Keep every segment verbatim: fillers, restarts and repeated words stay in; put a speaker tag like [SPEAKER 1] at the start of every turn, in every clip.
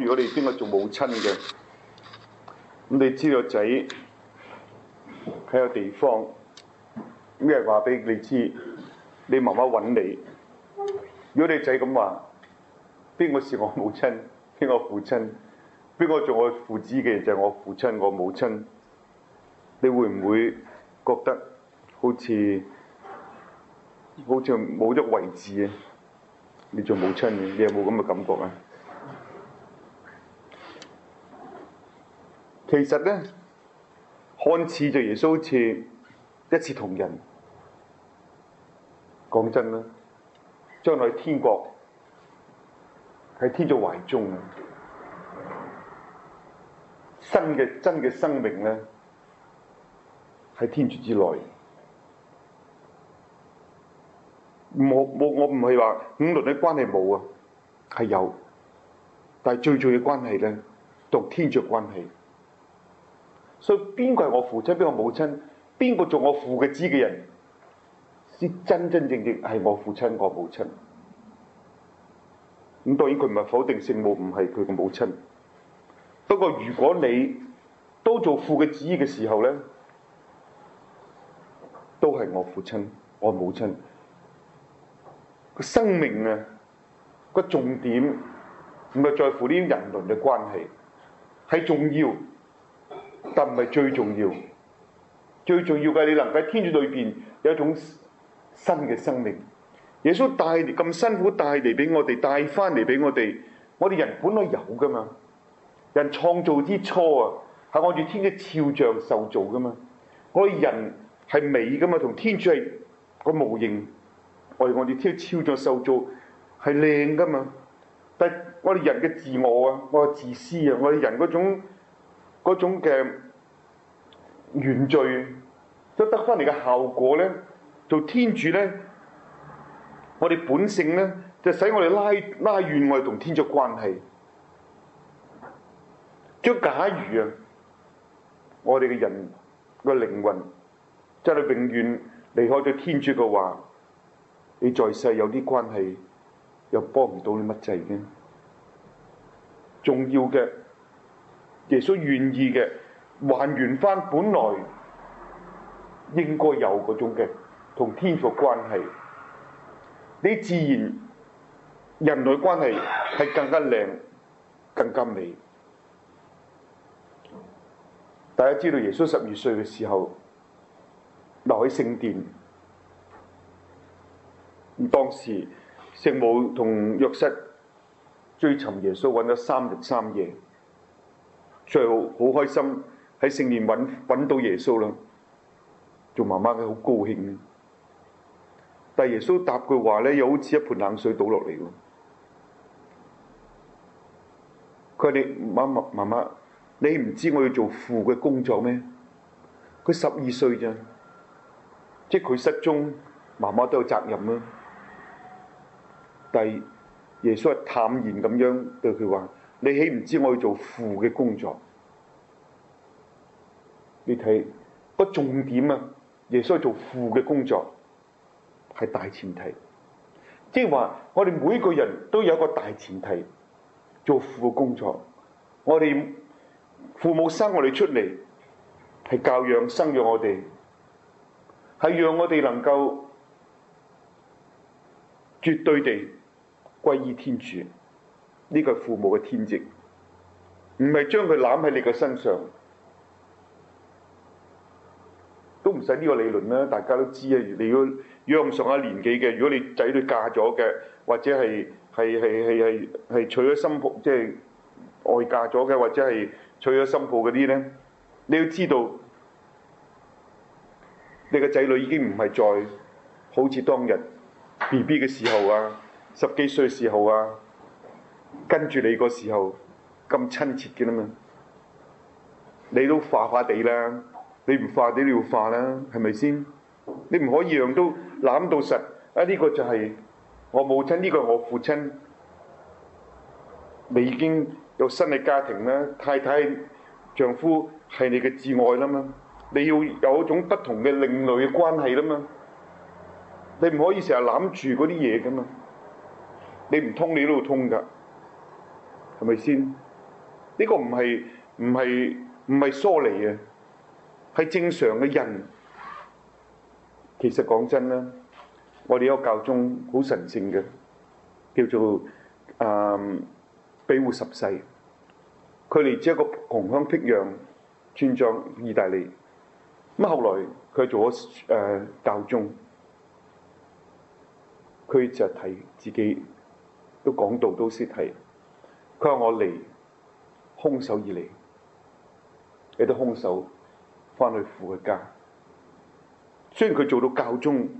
[SPEAKER 1] 如果你邊個做母親嘅，咁你知道仔喺個地方，咩人話俾你知，你媽媽揾你。如果你仔咁話，邊個是我母親？邊個父親？邊個做我父子嘅就係我父親、我母親？你會唔會覺得好似好似冇咗位置啊？你做母親嘅，你有冇咁嘅感覺啊？其實咧，看似就耶穌好似一視同仁。講真啦，將來天國喺天主懷中啊！新嘅真嘅生命咧，喺天主之內。冇冇，我唔係話五倫嘅關係冇啊，係有，但係最重要嘅關係咧，同天主嘅關係。所以邊個係我父親，邊個母親，邊個做我父嘅子嘅人，先真真正正係我父親、我母親。咁當然佢唔係否定聖母唔係佢嘅母親。不過如果你都做父嘅子嘅時候咧，都係我父親、我母親。個生命啊，個重點唔係在乎呢啲人倫嘅關係，係重要，但唔係最重要。最重要嘅係你能夠喺天主裏邊有一種新嘅生命。耶穌帶嚟咁辛苦帶嚟俾我哋，帶翻嚟俾我哋。我哋人本來有噶嘛，人創造之初啊，係按住天嘅肖像受造噶嘛。我哋人係美噶嘛，同天主係個模型。我哋我哋天主肖像受造係靚噶嘛，但係我哋人嘅自我啊，我哋自私啊，我哋人嗰種嗰種嘅原罪，都得翻嚟嘅效果咧，做天主咧，我哋本性咧，就使我哋拉拉遠我哋同天主關係。即係假如啊，我哋嘅人個靈魂真係永遠離開咗天主嘅話，你在世有啲關係又幫唔到你乜滯嘅。重要嘅，耶穌願意嘅還原翻本來應該有嗰種嘅同天父關係。你自然人類關係係更加靚、更加美。大家知道耶穌十二歲嘅時候留喺聖殿。咁當時聖母同約瑟追尋耶穌，揾咗三日三夜，最後好開心喺聖殿揾揾到耶穌啦。做媽媽嘅好高興，但係耶穌答句話咧，又好似一盆冷水倒落嚟喎。佢話：你媽媽媽媽，你唔知我要做父嘅工作咩？佢十二歲咋，即係佢失蹤，媽媽都有責任啦。但係耶穌係淡然咁樣對佢話：你豈唔知我要做父嘅工作？你睇個重點啊！耶穌做父嘅工作係大前提，即係話我哋每個人都有一個大前提，做父嘅工作。我哋父母生我哋出嚟係教養生養我哋，係讓我哋能夠絕對地歸依天主。呢個係父母嘅天職，唔係將佢攬喺你嘅身上。都唔使呢個理論啦，大家都知啊。你如果如果咁上下年紀嘅，如果你仔女嫁咗嘅，或者係係係係係係娶咗新抱，即係外嫁咗嘅，或者係娶咗新抱嗰啲咧，你要知道，你個仔女已經唔係再好似當日 B B 嘅時候啊，十幾歲嘅時候啊，跟住你個時候咁親切嘅啦嘛，你都化化地啦。你唔化你都要化啦，係咪先？你唔可以樣都攬到實啊！呢個就係我母親，呢個係我父親。你已經有新嘅家庭啦，太太、丈夫係你嘅摯愛啦嘛。你要有一種不同嘅另類嘅關係啦嘛。你唔可以成日攬住嗰啲嘢噶嘛。你唔通你都要通㗎，係咪先？ 呢個唔係唔係唔係疏離啊，係正常嘅人。其實講真啦，我哋有個教宗好神聖嘅，叫做誒庇護十世，佢嚟自一個窮鄉僻壤村莊意大利。咁後來佢做咗誒、呃、教宗，佢就提自己都講道都識提，佢話我嚟空手而嚟，有啲空手翻去父嘅家。雖然佢做到教宗，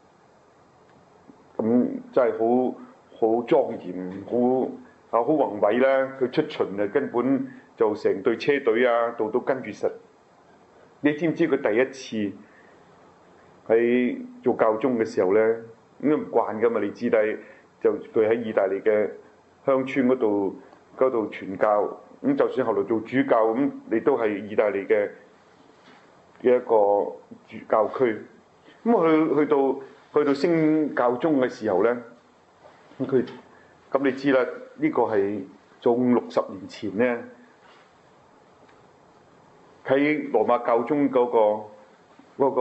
[SPEAKER 1] 咁真係好好莊嚴，好啊好宏偉啦。佢出巡啊，根本就成隊車隊啊，度都跟住實。你知唔知佢第一次喺做教宗嘅時候咧，咁都唔慣噶嘛？你知，但係就佢喺意大利嘅鄉村嗰度嗰度傳教，咁就算後來做主教，咁你都係意大利嘅嘅一個主教區。咁去去到去到升教宗嘅時候咧，咁佢咁你知啦，呢個係早五六十年前咧。喺羅馬教宗嗰、那個嗰、那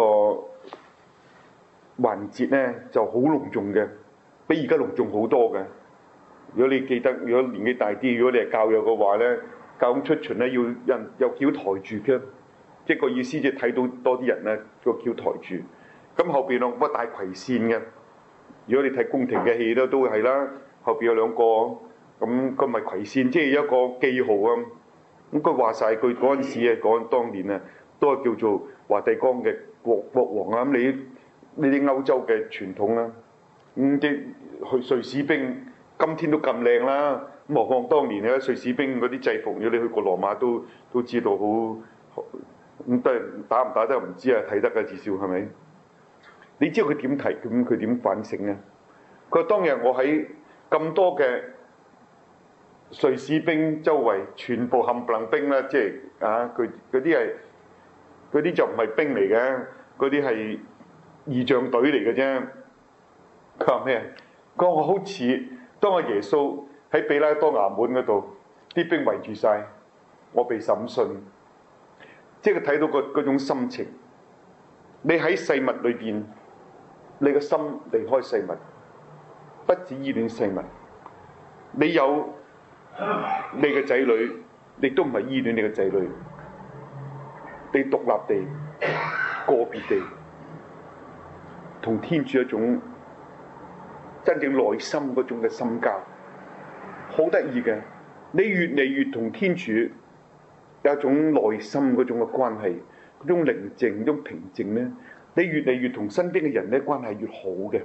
[SPEAKER 1] 個環節咧就好隆重嘅，比而家隆重好多嘅。如果你記得，如果年紀大啲，如果你係教友嘅話咧，教宗出巡咧要人有轎抬住嘅，即係個意思即係睇到多啲人咧個轎抬住。咁後邊兩個大葵扇嘅，如果你睇宮廷嘅戲咧都係啦，後邊有兩個咁個咪葵扇，即係一個記號啊。咁佢話晒，佢嗰陣時啊，講當年啊，都係叫做華帝岡嘅國國王啊。咁你呢啲歐洲嘅傳統啦，咁啲去瑞士兵今天都咁靚啦，咁何況當年咧瑞士兵嗰啲制服，如果你去過羅馬都都知道好，咁都係打唔打得唔知啊，睇得嘅至少係咪？你知道佢點提？咁佢點反省啊？佢話當日我喺咁多嘅瑞士兵周圍全部冚唪唥兵啦，即係啊，佢嗰啲係嗰啲就唔係兵嚟嘅，嗰啲係儀仗隊嚟嘅啫。佢話咩？佢話我好似當阿耶穌喺比拉多衙門嗰度，啲兵圍住晒，我被審訊，即係佢睇到個嗰種心情。你喺世物裏邊，你個心離開世物，不止依戀世物，你有。你嘅仔女，你都唔係依戀你嘅仔女，你獨立地、個別地，同天主一種真正內心嗰種嘅深交，好得意嘅。你越嚟越同天主有一種內心嗰種嘅關係，嗰種寧靜、嗰種平靜咧，你越嚟越同身邊嘅人咧關係越好嘅。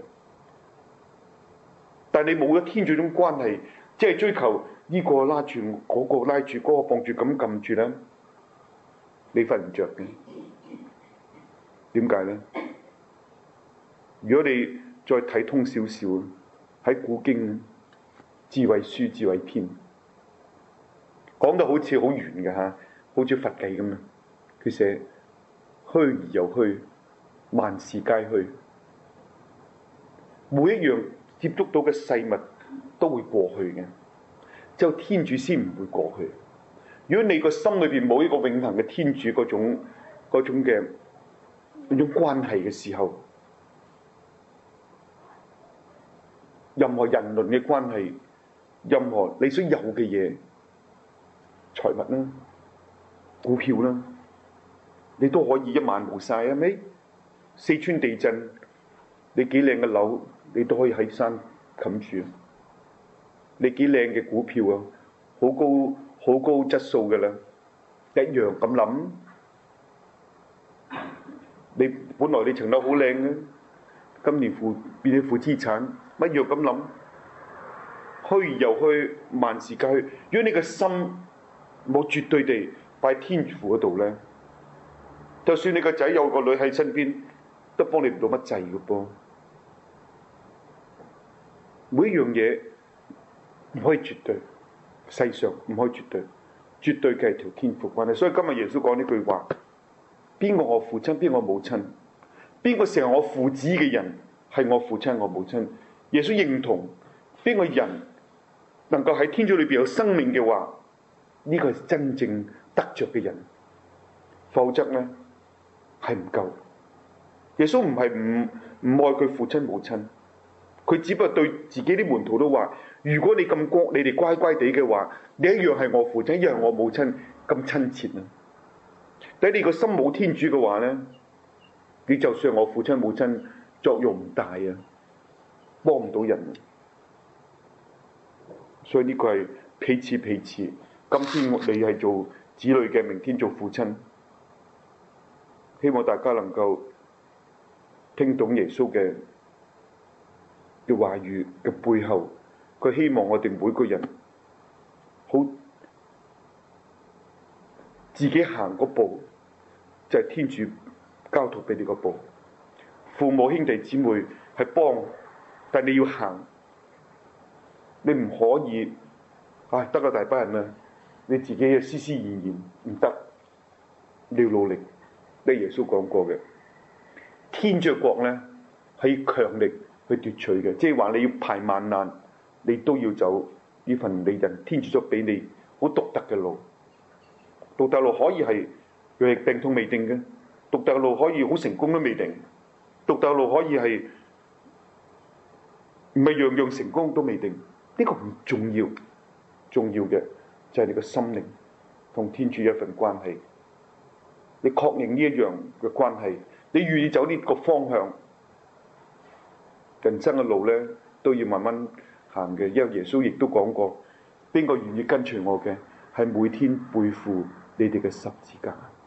[SPEAKER 1] 但係你冇咗天主種關係，即係追求。呢個拉住嗰個拉住嗰個綁住咁撳住咧，你瞓唔着嘅。點解咧？如果你再睇通少少，喺古經智慧書智慧篇講到好似好圓嘅嚇，好似佛偈咁啊。佢寫虛而又虛，萬事皆虛。每一樣接觸到嘅事物都會過去嘅。只有天主先唔會過去。如果你個心裏邊冇一個永恆嘅天主嗰種嗰種嘅嗰種關係嘅時候，任何人倫嘅關係，任何你想有嘅嘢，財物啦、股票啦，你都可以一晚冇晒，係咪？四川地震，你幾靚嘅樓，你都可以喺山冚住。你幾靚嘅股票啊，好高好高質素嘅啦，一樣咁諗。你本來你層樓好靚嘅，今年負變咗負資產，一樣咁諗。虛而又虛，萬事皆虛。如果你個心冇絕對地擺天父嗰度咧，就算你個仔有個女喺身邊，都幫你唔到乜滯嘅噃。每一樣嘢。唔可以絕對，世上唔可以絕對，絕對嘅係條天父關係。所以今日耶穌講呢句話：邊個我父親，邊個我母親，邊個成為我父子嘅人，係我父親我母親。耶穌認同邊個人能夠喺天主裏邊有生命嘅話， 呢個係真正得着嘅人，否則呢係唔夠。耶穌唔係唔唔愛佢父親母親，佢只不過對自己啲門徒都話：如果你咁乖，你哋乖乖地嘅話，你一樣係我父親，一樣係我母親咁親切啊！但係你個心冇天主嘅話呢，你就算我父親母親作用唔大啊，幫唔到人。所以呢個係彼此彼此。今天你係做子女嘅，明天做父親。希望大家能夠聽懂耶穌嘅嘅話語嘅背後，佢希望我哋每個人好自己行嗰步，就係天主交託俾你嗰步。父母兄弟姊妹係幫，但你要行，你唔可以啊得個大班人啊，你自己嘅斯斯然然唔得，你要努力。呢耶穌講過嘅，天主國咧係強力去奪取嘅，即係話你要排萬難，你都要走呢份你人天主咗俾你好獨特嘅路。獨特路可以係藥疫病痛未定嘅，獨特路可以好成功都未定，獨特路可以係唔係樣樣成功都未定。呢個唔重要，重要嘅就係你個心靈同天主一份關係。你確認呢一樣嘅關係，你願意走呢個方向，人生嘅路咧都要慢慢行嘅。因為耶穌亦都講過，邊個願意跟隨我嘅，係每天背負你哋嘅十字架。